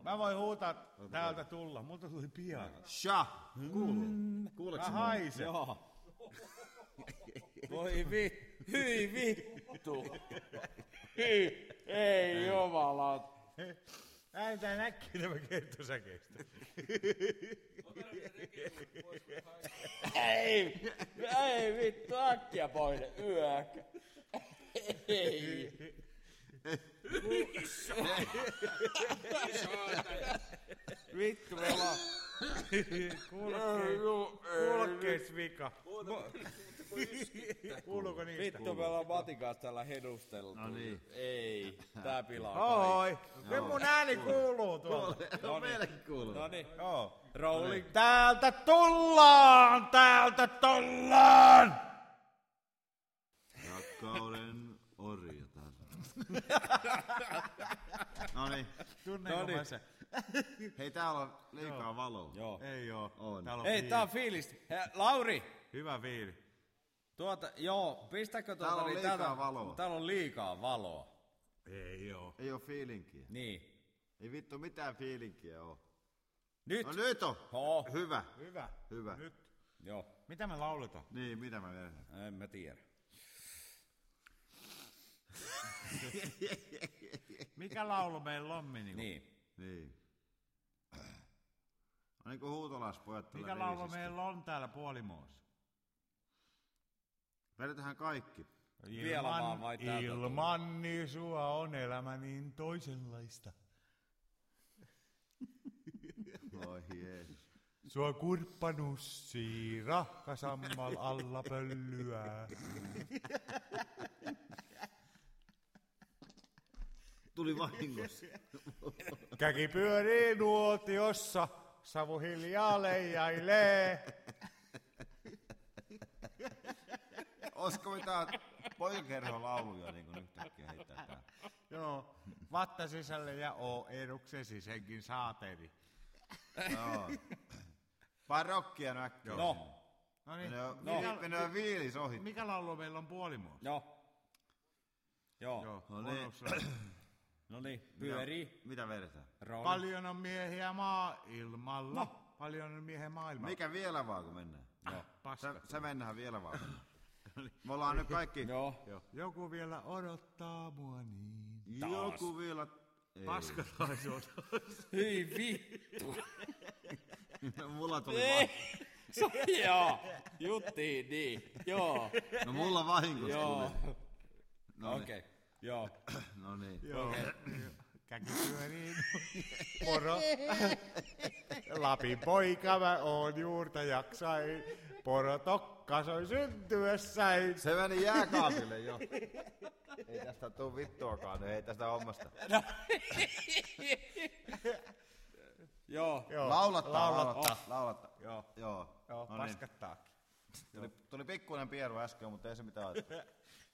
Mä voin huutaa täältä tulla. Multa tuli pian. Sha! Kuuleeko Mä haisen. Joo. Voi hyi vittu. Ei jumala. Ääntä näkki nämä kertosäkeistä. Ei vittu, äkkiä pois yökä. Ei. Vittu me ollaan. Kuulokkees vika. Kuuluuko niistä? Vittu me ollaan Matin kanssa täällä hedusteltu. No niin. Ei, tää pilaa Oi, kyllä mun ääni kuuluu tuolta. No meilläkin kuuluu. Noniin, Joo. rolling. Täältä tullaan! Täältä tullaan! Rakkauden orjatar. Noniin. Tunneenko mä se? Hei, täällä on liikaa valoa. Joo. Ei oo. On. Täällä on Ei, tää on fiilis. Lauri, hyvä fiili. pistäkö Täällä on liikaa valoa. Täällä on liikaa valoa. Ei oo. Ei oo fiilinkiä. Niin. Ei vittu mitään fiilinkiä oo. Nyt. No nyt on. Ho. Hyvä. Hyvä. Nyt. Joo. Mitä me lauletaan? Niin, mitä mä vedän? En mä tiedä. Mikä laulu meillä on, Mini? Niin. Niin. On niinku huutolaispojat tällä Mikä laulu viisistä. meillä on täällä Puolimoissa? Vedetään kaikki. Vielä vaan vai täältä ilman niin sua on elämä niin toisenlaista. Voi Jeesus. Sua kurppanussi rahkasammal alla pöllyää. Tuli vahingossa. Käki pyörii nuotiossa, savu hiljaa leijailee. Olisiko mitään poikakerholauluja niin kuin yhtäkkiä heittää täällä? Joo, vatta sisälle ja oo eduksesi senkin saateri. Joo. Vaan rockia näkkiä. No. No niin, Menee viilis ohi. mikä laulu meillä on Puolimoissa? Joo. No niin. No niin, pyörii. Mitä vedetään? Rooli. Paljon on miehiä maailmalla. No. Paljon on miehiä maailmalla. Mikä vielä vaan kun mennään? Joo. Paska. Se mennään vielä vaan. Me ollaan nyt kaikki. Joo. Joku vielä odottaa mua niin. Joku vielä. Ei. Paska taisi olla. Hyi vittu. Mulla tuli Joo. Juttiin niin. Joo. No mulla vahingossa Joo. tuli. No Okei. Joo. No niin. Joo. Käki pyörii. Moro. Lapin poika mä oon juurta jaksain. Poro tokka soi syntyessäin. Se meni jääkaapille jo. Ei tästä tuu vittuakaan, ei tästä hommasta. Joo. Laulattaa. Joo, No niin. paskattaakin. Tuli pikkuinen pieru äsken, mutta ei se mitään haittaa.